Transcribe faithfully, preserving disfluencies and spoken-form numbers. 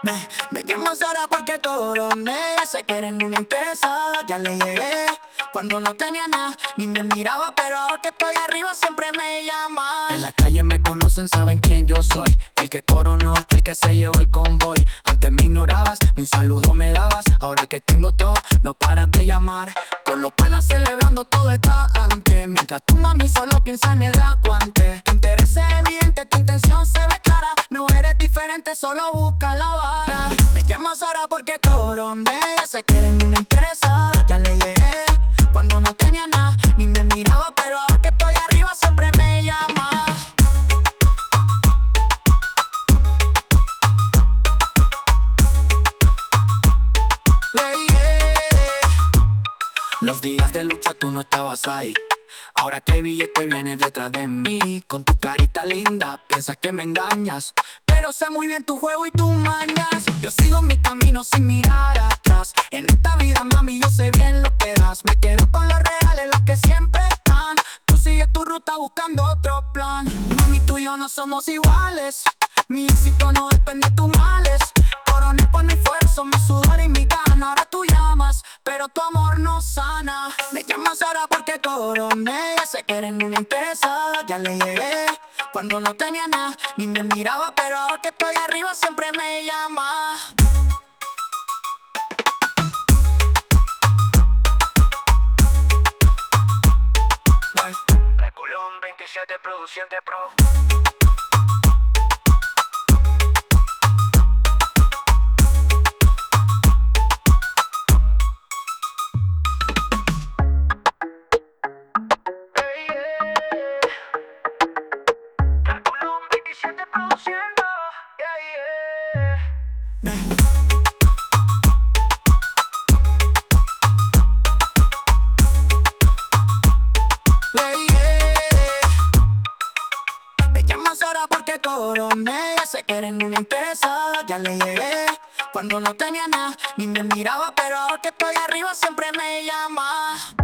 Me, me llamas ahora porque coroné. Se quieren una interesada, ya le llegué. Cuando no tenía nada, ni me miraba, pero ahora que estoy arriba siempre me llama. En la calle me conocen, saben quién yo soy. El que coronó, el que se llevó el convoy. Antes me ignorabas, ni un saludo me dabas. Ahora que tengo todo, no paras de llamar. Con los panas celebrando todo está antes. Mientras tu mami solo piensa en el aguante. Tu interés es evidente, tu intención se ve clara. No eres diferente, solo busca la vara. Me llamas ahora porque coroné. Se quieren una interesada, ya le llegué. Cuando no tenía nada, ni me miraba, pero ahora que estoy arriba siempre me llama. Yeah, yeah. Los días de lucha tú no estabas ahí. Ahora que billete vienes detrás de mí. Con tu carita linda, piensas que me engañas, pero sé muy bien tu juego y tus mañas. Yo sigo mi camino sin mirar atrás. En esta vida, mami, yo sé bien lo que das. Me quedo con los reales, los que siempre están. Tú sigues tu ruta buscando otro plan. Mami, tú y yo no somos iguales. Mi éxito no depende de tus males. Coroné por mi esfuerzo, mi sudor y mi gana. Ahora tú llamas, pero tu amor no sana. Me llamas ahora porque coroné. Se quieren una interesada, ya le llegué. Cuando no tenía nada, ni me miraba, pero ahora que estoy arriba siempre me llama. Reculón veintisiete Produciente Pro. Produciendo, yeah, yeah. Yeah, yeah. Me llamas ahora porque coroné. Se quieren una interesada, ya le llegué. Cuando no tenía nada, ni me miraba, pero ahora que estoy arriba siempre me llama.